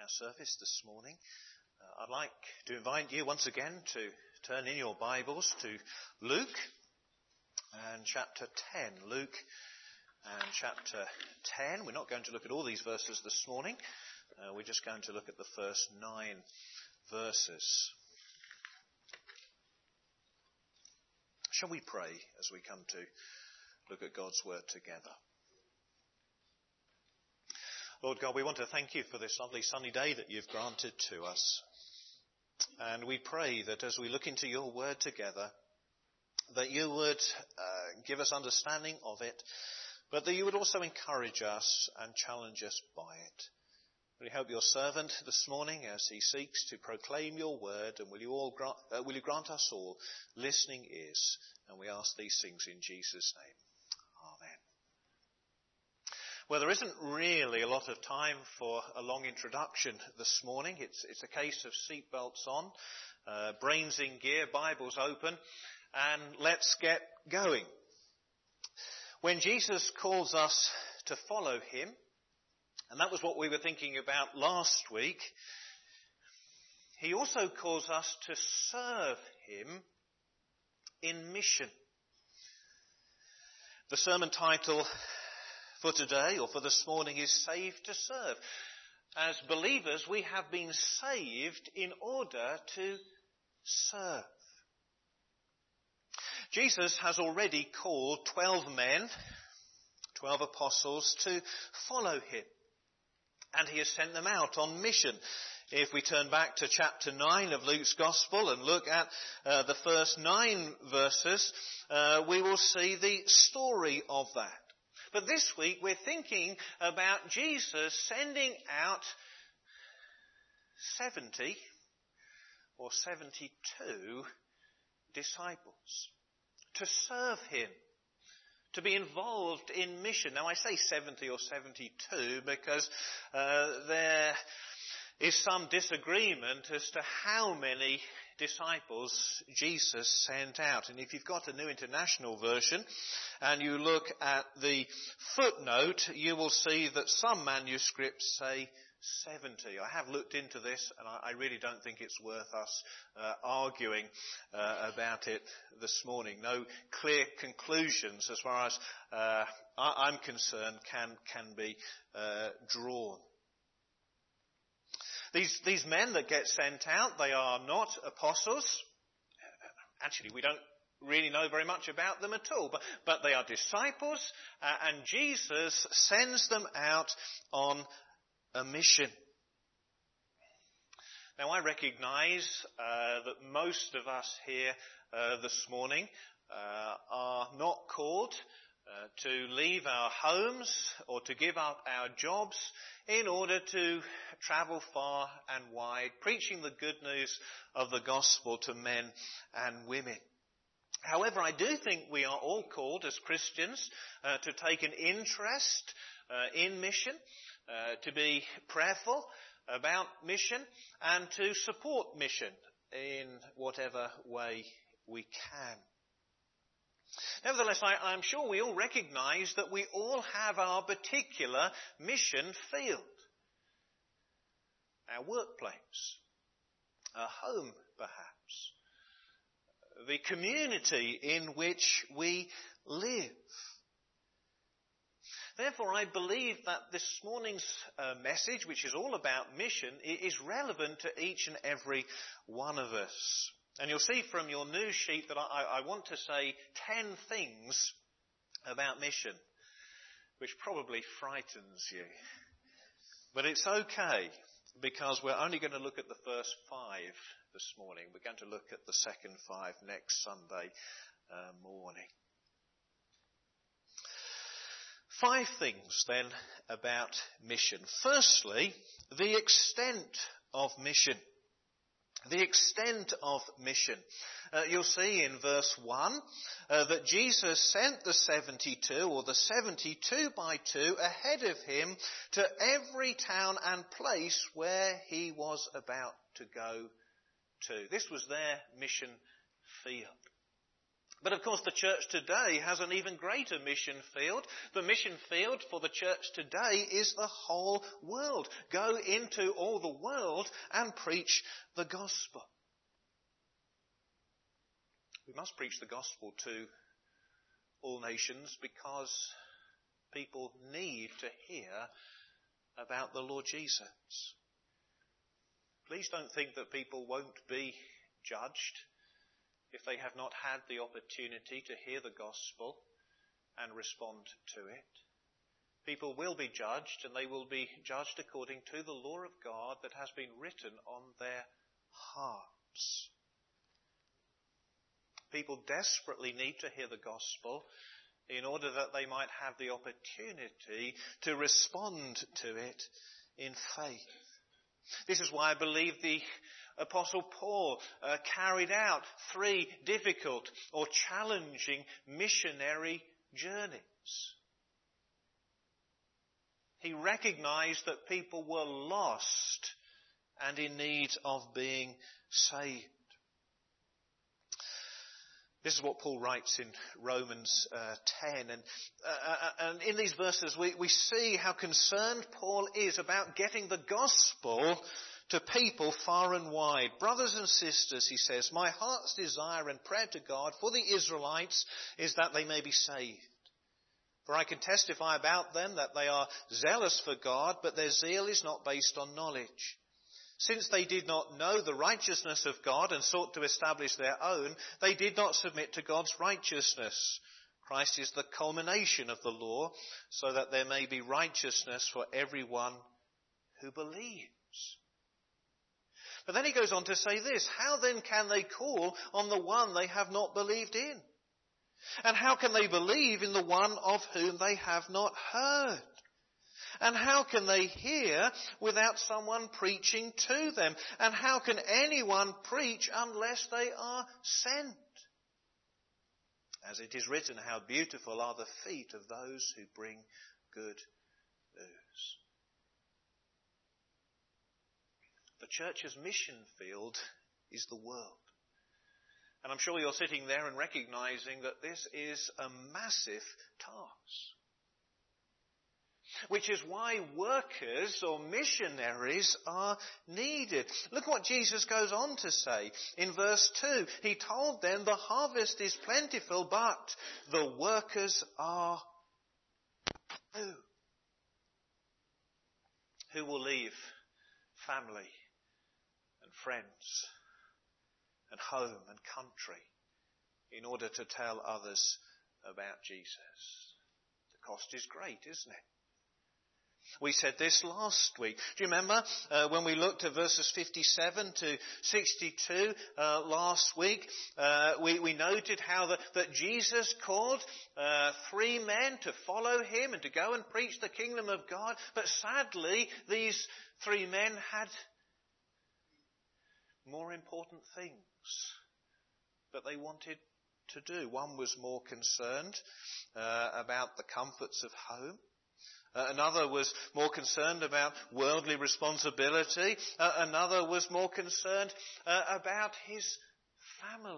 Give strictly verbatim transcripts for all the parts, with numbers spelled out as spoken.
our service this morning. Uh, I'd like to invite you once again to turn in your Bibles to Luke and chapter ten. Luke and chapter ten. We're not going to look at all these verses this morning. Uh, we're just going to look at the first nine verses. Shall we pray as we come to look at God's word together? Lord God, we want to thank you for this lovely sunny day that you've granted to us. And we pray that as we look into your word together, that you would uh, give us understanding of it, but that you would also encourage us and challenge us by it. We help your servant this morning as he seeks to proclaim your word, and will you all grant, uh, will you grant us all listening ears? And we ask these things in Jesus' name. Amen. Well, there isn't really a lot of time for a long introduction this morning. It's, it's a case of seatbelts on, uh, brains in gear, Bibles open, and let's get going. When Jesus calls us to follow him, and that was what we were thinking about last week, he also calls us to serve him in mission. The sermon title for today, or for this morning, is Saved to Serve. As believers, we have been saved in order to serve. Jesus has already called twelve men, twelve apostles, to follow him. And he has sent them out on mission. If we turn back to chapter nine of Luke's Gospel and look at uh, the first nine verses, uh, we will see the story of that. But this week we're thinking about Jesus sending out seventy or seventy-two disciples to serve him, to be involved in mission. Now I say seventy or seventy-two because uh, there is some disagreement as to how many disciples Jesus sent out. And if you've got a New International Version and you look at the footnote, you will see that some manuscripts say seventy. I have looked into this and I, I really don't think it's worth us uh, arguing uh, about it this morning. No clear conclusions as far as uh, I, I'm concerned can, can be uh, drawn. These, these men that get sent out, they are not apostles. Actually, we don't really know very much about them at all, but, but they are disciples, uh, and Jesus sends them out on a mission. Now, I recognize uh, that most of us here uh, this morning uh, are not called uh, to leave our homes or to give up our jobs in order to travel far and wide, preaching the good news of the gospel to men and women. However, I do think we are all called as Christians uh, to take an interest uh, in mission, uh, to be prayerful about mission, and to support mission in whatever way we can. Nevertheless, I, I'm sure we all recognize that we all have our particular mission field. Our workplace, our home perhaps, the community in which we live. Therefore, I believe that this morning's uh, message, which is all about mission, is relevant to each and every one of us. And you'll see from your news sheet that I, I want to say ten things about mission, which probably frightens you. But it's okay, because we're only going to look at the first five this morning. We're going to look at the second five next Sunday uh, morning. Five things then about mission. Firstly, the extent of mission. The extent of mission. Uh, you'll see in verse one uh, that Jesus sent the seventy-two, or the seventy-two by two, ahead of him to every town and place where he was about to go to. This was their mission field. But of course the church today has an even greater mission field. The mission field for the church today is the whole world. Go into all the world and preach the gospel. We must preach the gospel to all nations because people need to hear about the Lord Jesus. Please don't think that people won't be judged if they have not had the opportunity to hear the gospel and respond to it. People will be judged, and they will be judged according to the law of God that has been written on their hearts. People desperately need to hear the gospel in order that they might have the opportunity to respond to it in faith. This is why I believe the Apostle Paul uh, carried out three difficult or challenging missionary journeys. He recognized that people were lost and in need of being saved. This is what Paul writes in Romans uh, ten. And, uh, and in these verses we, we see how concerned Paul is about getting the gospel to people far and wide. Brothers and sisters, he says, my heart's desire and prayer to God for the Israelites is that they may be saved. For I can testify about them that they are zealous for God, but their zeal is not based on knowledge. Since they did not know the righteousness of God and sought to establish their own, they did not submit to God's righteousness. Christ is the culmination of the law, so that there may be righteousness for everyone who believes. But then he goes on to say this, how then can they call on the one they have not believed in? And how can they believe in the one of whom they have not heard? And how can they hear without someone preaching to them? And how can anyone preach unless they are sent? As it is written, how beautiful are the feet of those who bring good news. The church's mission field is the world. And I'm sure you're sitting there and recognizing that this is a massive task. Which is why workers or missionaries are needed. Look what Jesus goes on to say in verse two. He told them the harvest is plentiful, but the workers are few. Who will leave family and friends and home and country in order to tell others about Jesus? The cost is great, isn't it? We said this last week. Do you remember uh, when we looked at verses fifty-seven to sixty-two uh, last week? Uh, we, we noted how the, that Jesus called uh, three men to follow him and to go and preach the kingdom of God. But sadly, these three men had more important things that they wanted to do. One was more concerned uh, about the comforts of home. Uh, another was more concerned about worldly responsibility. Uh, another was more concerned uh, about his family.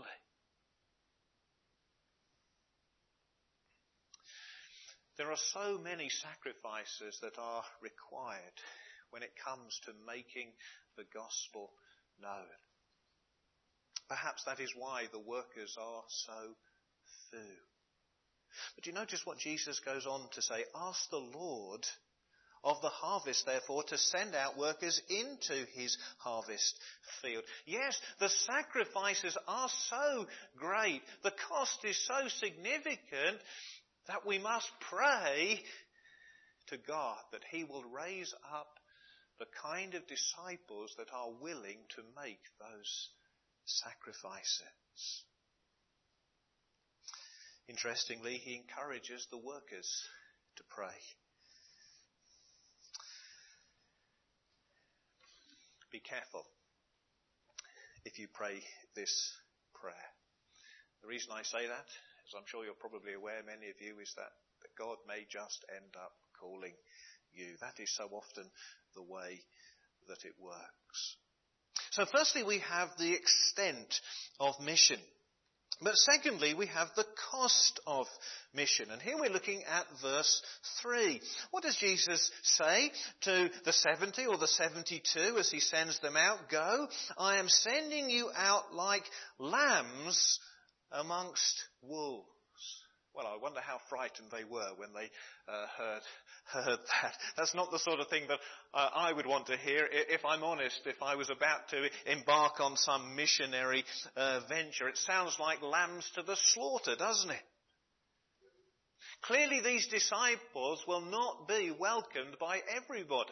There are so many sacrifices that are required when it comes to making the gospel known. Perhaps that is why the workers are so few. But you notice what Jesus goes on to say. Ask the Lord of the harvest, therefore, to send out workers into his harvest field. Yes, the sacrifices are so great. The cost is so significant that we must pray to God that he will raise up the kind of disciples that are willing to make those sacrifices. Interestingly, he encourages the workers to pray. Be careful if you pray this prayer. The reason I say that, as I'm sure you're probably aware, many of you, is that, that God may just end up calling you. That is so often the way that it works. So firstly, we have the extent of mission. But secondly, we have the cost of mission. And here we're looking at verse three. What does Jesus say to the seventy or the seventy-two as he sends them out? Go, I am sending you out like lambs amongst wolves. Well, I wonder how frightened they were when they uh, heard heard that. That's not the sort of thing that uh, I would want to hear, if I'm honest, if I was about to embark on some missionary uh, venture. It sounds like lambs to the slaughter, doesn't it? Clearly these disciples will not be welcomed by everybody.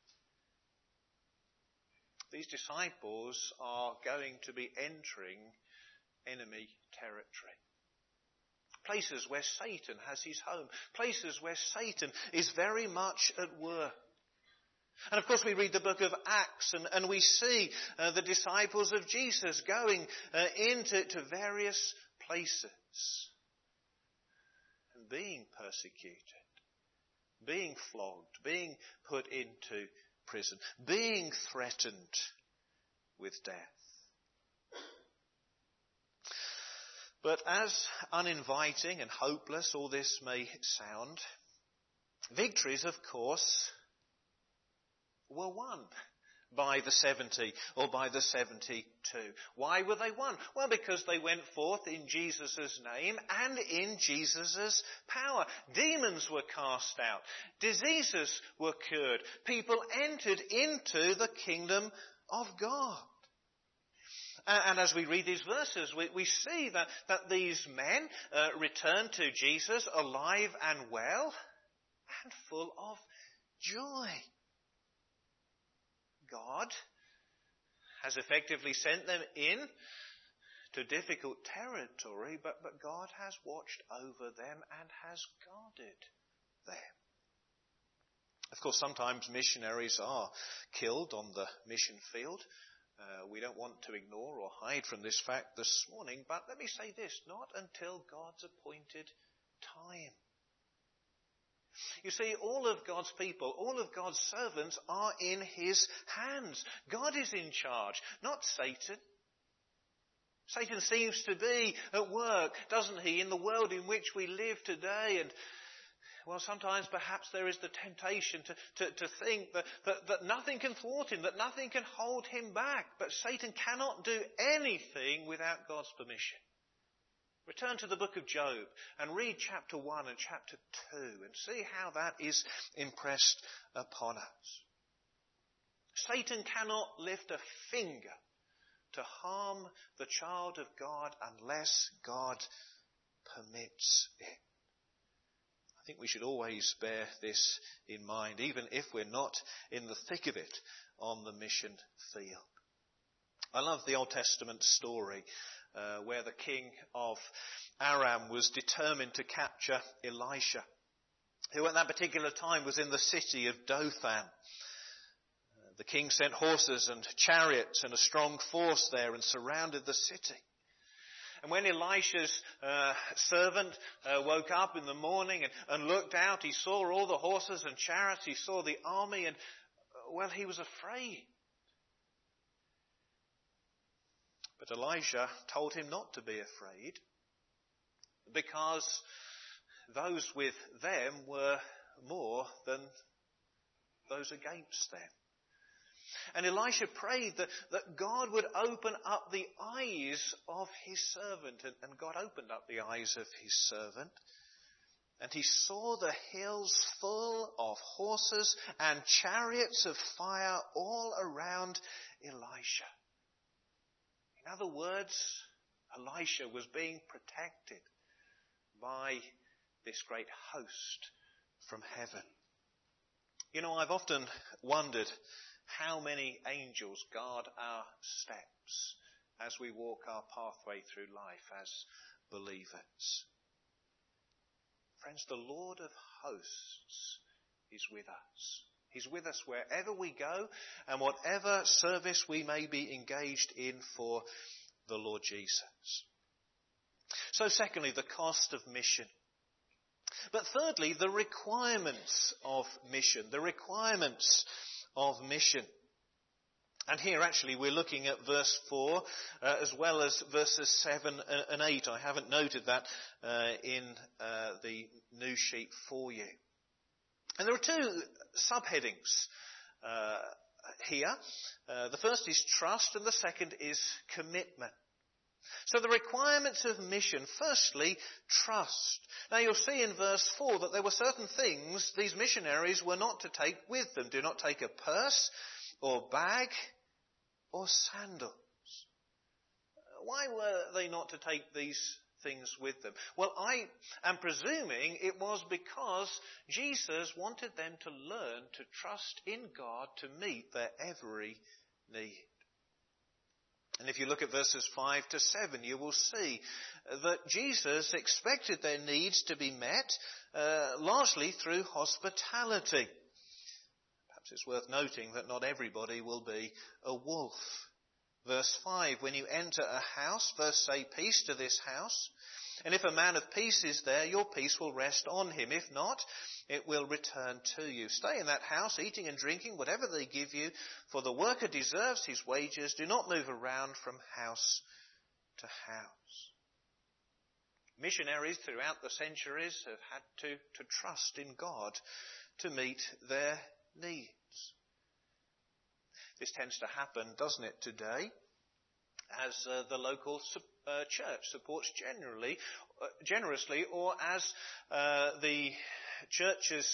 These disciples are going to be entering enemy territory. Places where Satan has his home. Places where Satan is very much at work. And of course we read the book of Acts and, and we see uh, the disciples of Jesus going uh, into to various places and being persecuted, being flogged, being put into prison, being threatened with death. But as uninviting and hopeless all this may sound, victories, of course, were won by the seventy or by the seventy-two. Why were they won? Well, because they went forth in Jesus' name and in Jesus' power. Demons were cast out. Diseases were cured. People entered into the kingdom of God. And as we read these verses, we, we see that, that these men uh, returned to Jesus alive and well and full of joy. God has effectively sent them in to difficult territory, but, but God has watched over them and has guarded them. Of course, sometimes missionaries are killed on the mission field. Uh, we don't want to ignore or hide from this fact this morning, but let me say this, not until God's appointed time. You see, all of God's people, all of God's servants are in his hands. God is in charge, not Satan. Satan seems to be at work, doesn't he, in the world in which we live today. And well, sometimes perhaps there is the temptation to, to, to think that, that, that nothing can thwart him, that nothing can hold him back. But Satan cannot do anything without God's permission. Return to the book of Job and read chapter one and chapter two and see how that is impressed upon us. Satan cannot lift a finger to harm the child of God unless God permits it. I think we should always bear this in mind, even if we're not in the thick of it on the mission field. I love the Old Testament story uh, where the king of Aram was determined to capture Elisha, who at that particular time was in the city of Dothan. Uh, the king sent horses and chariots and a strong force there and surrounded the city. And when Elisha's uh, servant uh, woke up in the morning and, and looked out, he saw all the horses and chariots, he saw the army, and, uh, well, he was afraid. But Elisha told him not to be afraid, because those with them were more than those against them. And Elisha prayed that, that God would open up the eyes of his servant. And, and God opened up the eyes of his servant. And he saw the hills full of horses and chariots of fire all around Elisha. In other words, Elisha was being protected by this great host from heaven. You know, I've often wondered how many angels guard our steps as we walk our pathway through life as believers. Friends, the Lord of hosts is with us. He's with us wherever we go and whatever service we may be engaged in for the Lord Jesus. So secondly, the cost of mission. But thirdly, the requirements of mission. The requirements of mission. And here actually we're looking at verse four uh, as well as verses seven and eight. I haven't noted that uh, in uh, the new sheet for you. And there are two subheadings uh, here. Uh, the first is trust and the second is commitment. So the requirements of mission, firstly, trust. Now you'll see in verse four that there were certain things these missionaries were not to take with them. Do not take a purse or bag or sandals. Why were they not to take these things with them? Well, I am presuming it was because Jesus wanted them to learn to trust in God to meet their every need. And if you look at verses five to seven, you will see that Jesus expected their needs to be met uh, largely through hospitality. Perhaps it's worth noting that not everybody will be a wolf. Verse five, when you enter a house, first say peace to this house. And if a man of peace is there, your peace will rest on him. If not, it will return to you. Stay in that house, eating and drinking whatever they give you, for the worker deserves his wages. Do not move around from house to house. Missionaries throughout the centuries have had to, to trust in God to meet their needs. This tends to happen, doesn't it, today, as uh, the local uh, church supports generally, uh, generously, or as uh, the church's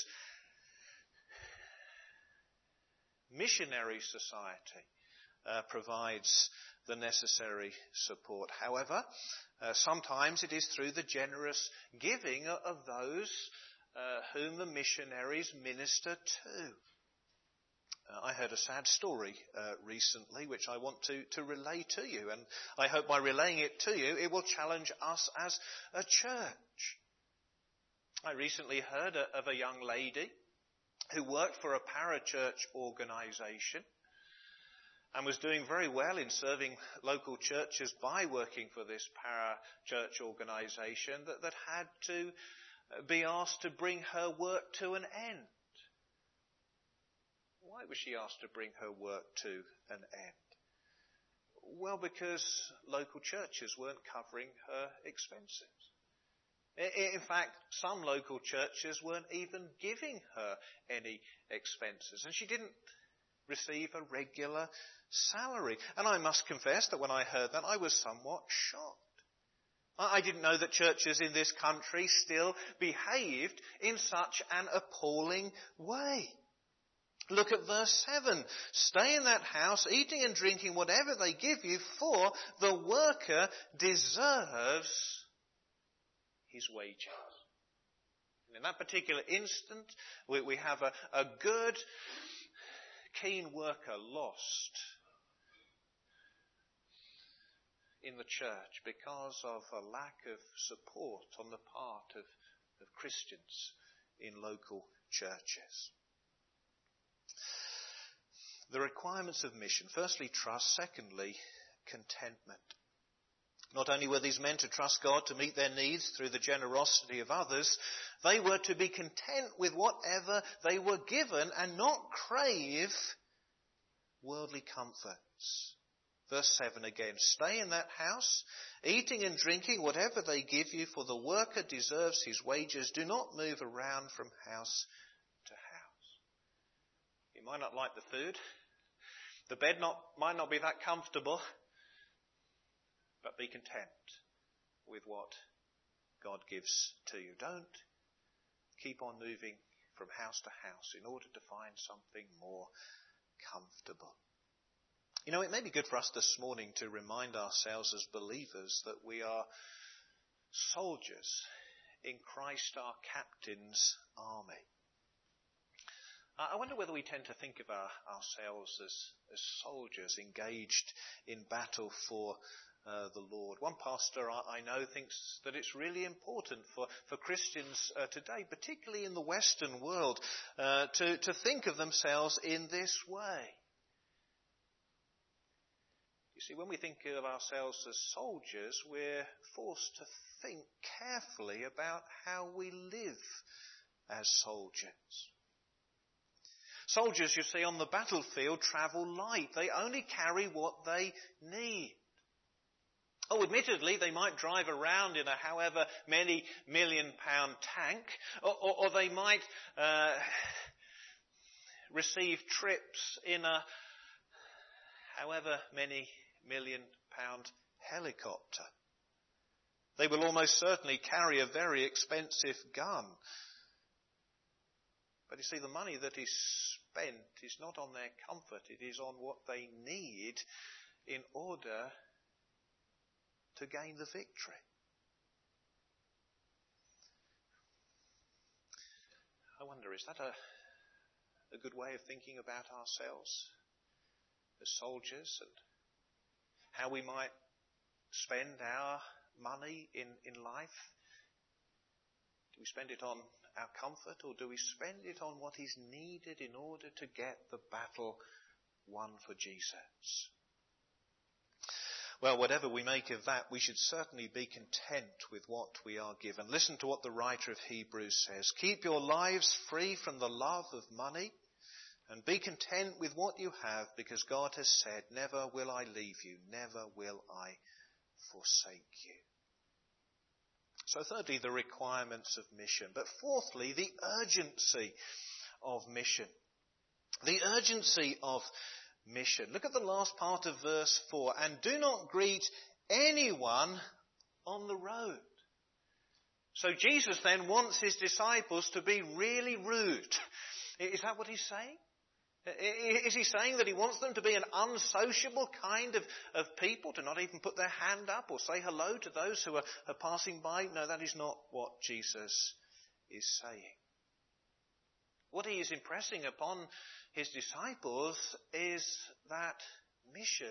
missionary society uh, provides the necessary support. However, uh, sometimes it is through the generous giving of those uh, whom the missionaries minister to. Uh, I heard a sad story uh, recently which I want to, to relay to you, and I hope by relaying it to you it will challenge us as a church. I recently heard a, of a young lady who worked for a parachurch organisation and was doing very well in serving local churches by working for this parachurch organisation that, that had to be asked to bring her work to an end. Why was she asked to bring her work to an end? Well, because local churches weren't covering her expenses. In fact, some local churches weren't even giving her any expenses, and she didn't receive a regular salary. And I must confess that when I heard that, I was somewhat shocked. I didn't know that churches in this country still behaved in such an appalling way. Look at verse seven. Stay in that house, eating and drinking whatever they give you, for the worker deserves his wages. And in that particular instant, we, we have a, a good, keen worker lost in the church because of a lack of support on the part of, of Christians in local churches. The requirements of mission. Firstly, trust. Secondly, contentment. Not only were these men to trust God to meet their needs through the generosity of others, they were to be content with whatever they were given and not crave worldly comforts. Verse seven again. Stay in that house, eating and drinking whatever they give you, for the worker deserves his wages. Do not move around from house to house. You might not like the food. The bed not, might not be that comfortable, but be content with what God gives to you. Don't keep on moving from house to house in order to find something more comfortable. You know, it may be good for us this morning to remind ourselves as believers that we are soldiers in Christ our captain's army. I wonder whether we tend to think of our, ourselves as, as soldiers engaged in battle for uh, the Lord. One pastor I, I know thinks that it's really important for, for Christians uh, today, particularly in the Western world, uh, to, to think of themselves in this way. You see, when we think of ourselves as soldiers, we're forced to think carefully about how we live as soldiers. Soldiers, you see, on the battlefield travel light. They only carry what they need. Oh, admittedly, they might drive around in a however many million pound tank, or, or, or they might uh, receive trips in a however many million pound helicopter. They will almost certainly carry a very expensive gun. But you see, the money that is spent is not on their comfort, it is on what they need in order to gain the victory. I wonder, is that a, a good way of thinking about ourselves as soldiers, and how we might spend our money in, in life? Do we spend it on our comfort, or do we spend it on what is needed in order to get the battle won for Jesus? Well, whatever we make of that, we should certainly be content with what we are given. Listen to what the writer of Hebrews says. Keep your lives free from the love of money, and be content with what you have, because God has said, never will I leave you, never will I forsake you. So thirdly, the requirements of mission. But fourthly, the urgency of mission. The urgency of mission. Look at the last part of verse four. And do not greet anyone on the road. So Jesus then wants his disciples to be really rude. Is that what he's saying? Is he saying that he wants them to be an unsociable kind of, of people, to not even put their hand up or say hello to those who are, are passing by? No, that is not what Jesus is saying. What he is impressing upon his disciples is that mission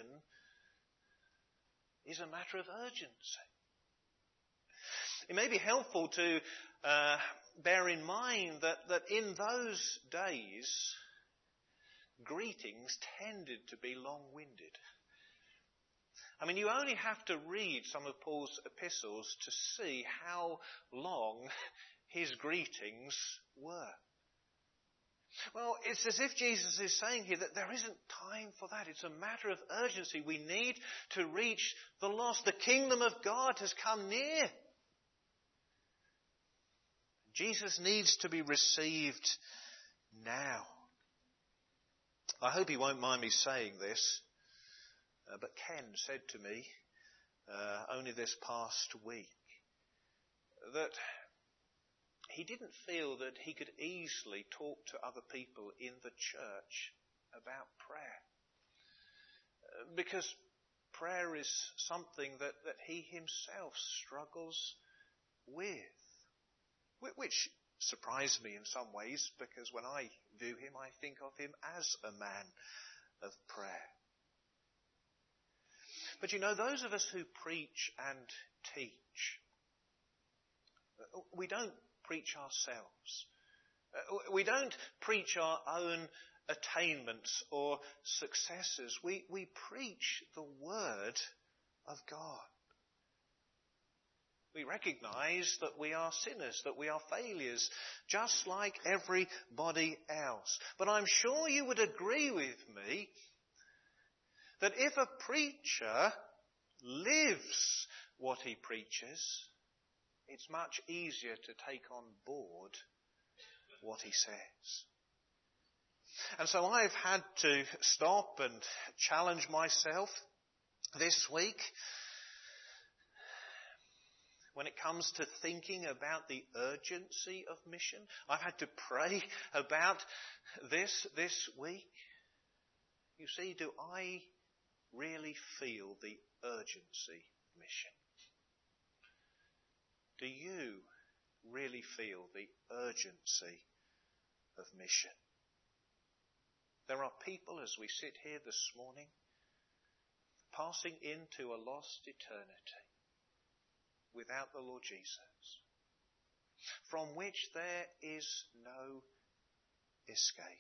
is a matter of urgency. It may be helpful to uh, bear in mind that, that in those days, greetings tended to be long-winded. I mean, you only have to read some of Paul's epistles to see how long his greetings were. Well, it's as if Jesus is saying here that there isn't time for that. It's a matter of urgency. We need to reach the lost. The kingdom of God has come near. Jesus needs to be received now. I hope he won't mind me saying this, uh, but Ken said to me uh, only this past week that he didn't feel that he could easily talk to other people in the church about prayer, uh, because prayer is something that, that he himself struggles with, which surprised me in some ways, because when I view him, I think of him as a man of prayer. But you know, those of us who preach and teach, we don't preach ourselves. We don't preach our own attainments or successes. We, we preach the Word of God. We recognise that we are sinners, that we are failures, just like everybody else. But I'm sure you would agree with me that if a preacher lives what he preaches, it's much easier to take on board what he says. And so I've had to stop and challenge myself this week when it comes to thinking about the urgency of mission. I've had to pray about this this week. You see, do I really feel the urgency of mission? Do you really feel the urgency of mission? There are people, as we sit here this morning, passing into a lost eternity without the Lord Jesus, from which there is no escape.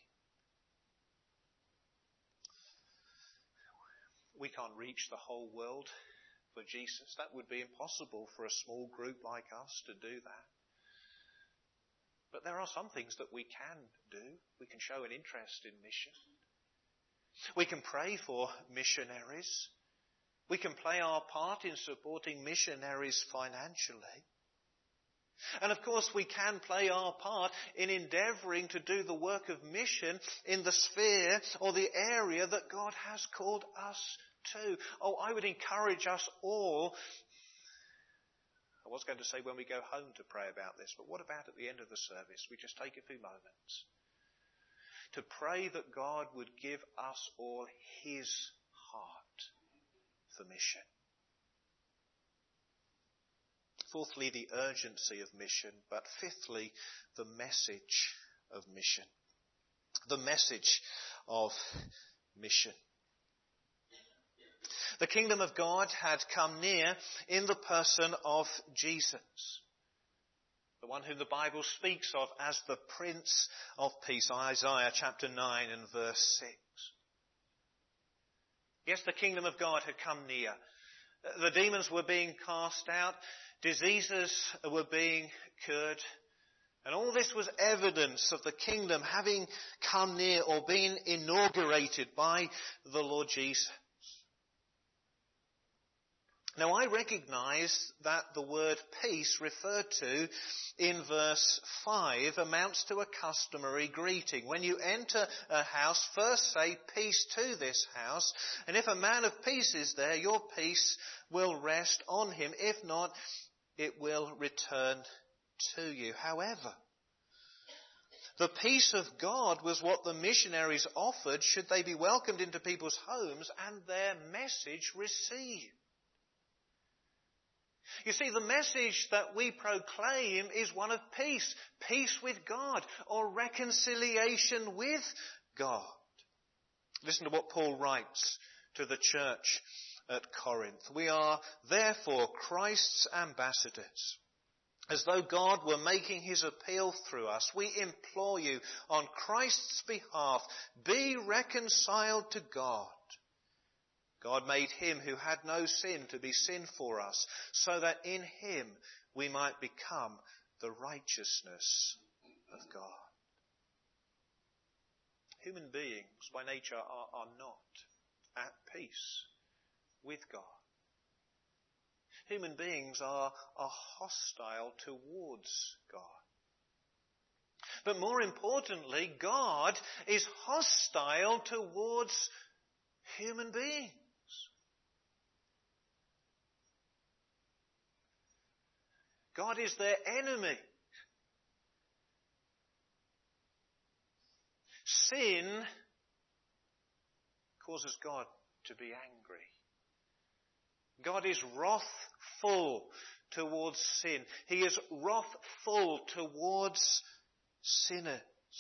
We can't reach the whole world for Jesus. That would be impossible for a small group like us to do that. But there are some things that we can do. We can show an interest in mission. We can pray for missionaries. We can play our part in supporting missionaries financially. And of course we can play our part in endeavouring to do the work of mission in the sphere or the area that God has called us to. Oh, I would encourage us all. I was going to say when we go home to pray about this, but what about at the end of the service? We just take a few moments to pray that God would give us all his heart for mission. Fourthly, the urgency of mission, but fifthly, the message of mission. The message of mission. The kingdom of God had come near in the person of Jesus, the one whom the Bible speaks of as the Prince of Peace, Isaiah chapter nine and verse six. Yes, the kingdom of God had come near. The demons were being cast out. Diseases were being cured. And all this was evidence of the kingdom having come near or been inaugurated by the Lord Jesus. Now I recognise that the word peace referred to in verse five amounts to a customary greeting. When you enter a house, first say peace to this house, and if a man of peace is there, your peace will rest on him. If not, it will return to you. However, the peace of God was what the missionaries offered should they be welcomed into people's homes and their message received. You see, the message that we proclaim is one of peace. Peace with God, or reconciliation with God. Listen to what Paul writes to the church at Corinth. We are therefore Christ's ambassadors. As though God were making his appeal through us, we implore you on Christ's behalf, be reconciled to God. God made him who had no sin to be sin for us, so that in him we might become the righteousness of God. Human beings by nature are, are not at peace with God. Human beings are, are hostile towards God. But more importantly, God is hostile towards human beings. God is their enemy. Sin causes God to be angry. God is wrathful towards sin. He is wrathful towards sinners.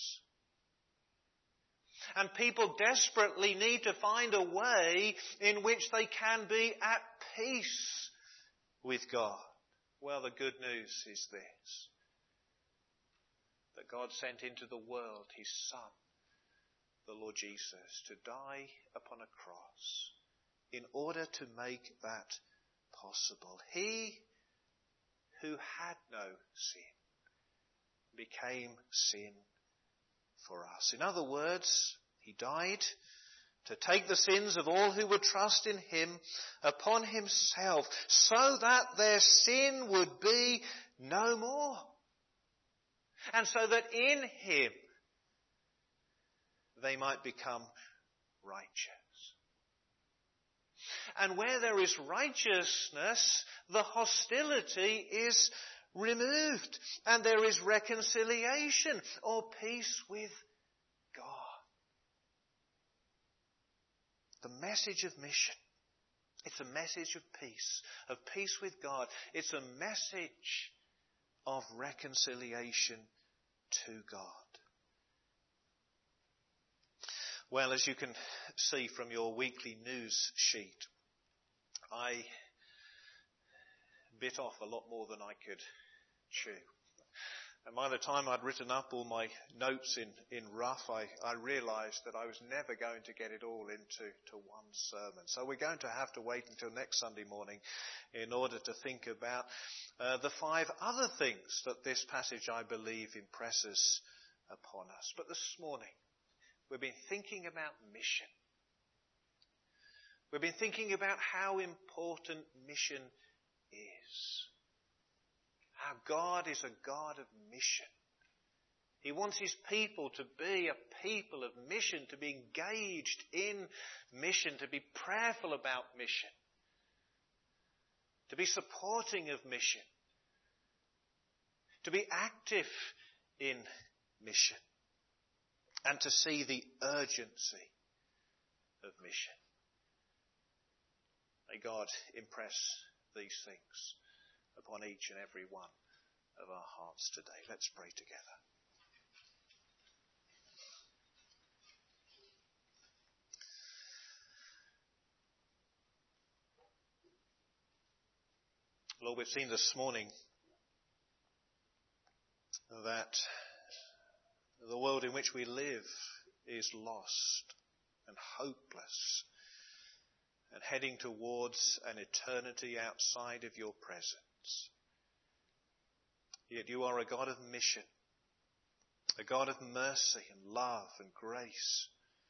And people desperately need to find a way in which they can be at peace with God. Well, the good news is this: that God sent into the world his Son, the Lord Jesus, to die upon a cross in order to make that possible. He who had no sin became sin for us. In other words, he died to take the sins of all who would trust in him upon himself, so that their sin would be no more. And so that in him they might become righteous. And where there is righteousness, the hostility is removed, and there is reconciliation or peace with God. The message of mission, it's a message of peace, of peace with God. It's a message of reconciliation to God. Well, as you can see from your weekly news sheet, I bit off a lot more than I could chew. And by the time I'd written up all my notes in, in rough, I, I realised that I was never going to get it all into to one sermon. So we're going to have to wait until next Sunday morning in order to think about uh, the five other things that this passage, I believe, impresses upon us. But this morning, we've been thinking about mission. We've been thinking about how important mission is. How God is a God of mission. He wants his people to be a people of mission, to be engaged in mission, to be prayerful about mission, to be supporting of mission, to be active in mission, and to see the urgency of mission. May God impress these things upon each and every one of our hearts today. Let's pray together. Lord, we've seen this morning that the world in which we live is lost and hopeless and heading towards an eternity outside of your presence. Yet you are a God of mission, a God of mercy and love and grace.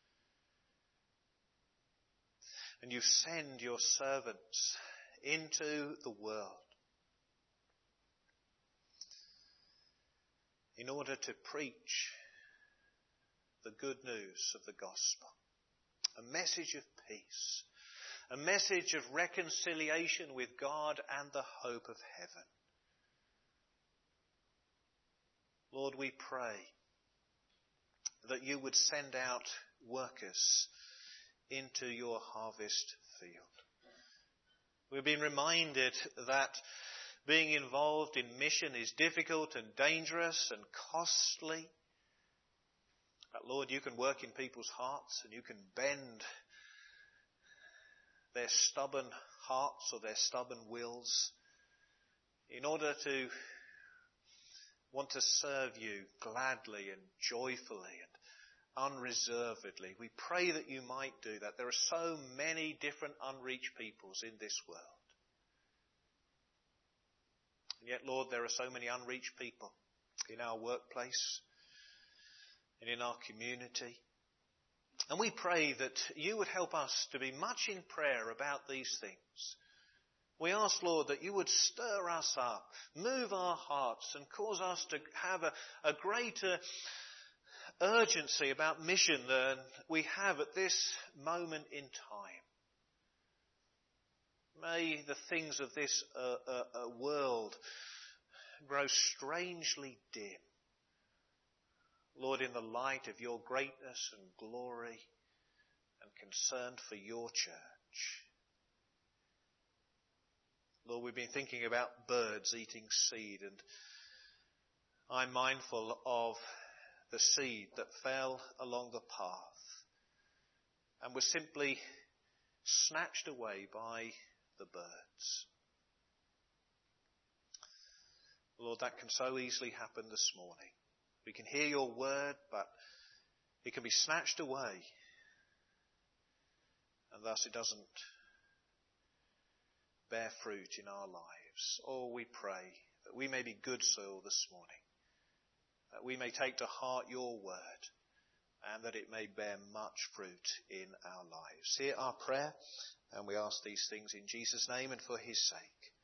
And you send your servants into the world in order to preach the good news of the gospel, a message of peace, a message of reconciliation with God and the hope of heaven. Lord, we pray that you would send out workers into your harvest field. We've been reminded that being involved in mission is difficult and dangerous and costly. But Lord, you can work in people's hearts and you can bend their stubborn hearts or their stubborn wills in order to want to serve you gladly and joyfully and unreservedly. We pray that you might do that. There are so many different unreached peoples in this world. And yet, Lord, there are so many unreached people in our workplace and in our community. And we pray that you would help us to be much in prayer about these things. We ask, Lord, that you would stir us up, move our hearts and cause us to have a, a greater urgency about mission than we have at this moment in time. May the things of this uh, uh, uh, world grow strangely dim, Lord, in the light of your greatness and glory and concern for your church. Lord, we've been thinking about birds eating seed, and I'm mindful of the seed that fell along the path and was simply snatched away by the birds. Lord, that can so easily happen this morning. We can hear your word, but it can be snatched away, and thus it doesn't bear fruit in our lives. Oh, we pray that we may be good soil this morning, that we may take to heart your word, and that it may bear much fruit in our lives. Hear our prayer, and we ask these things in Jesus' name and for his sake.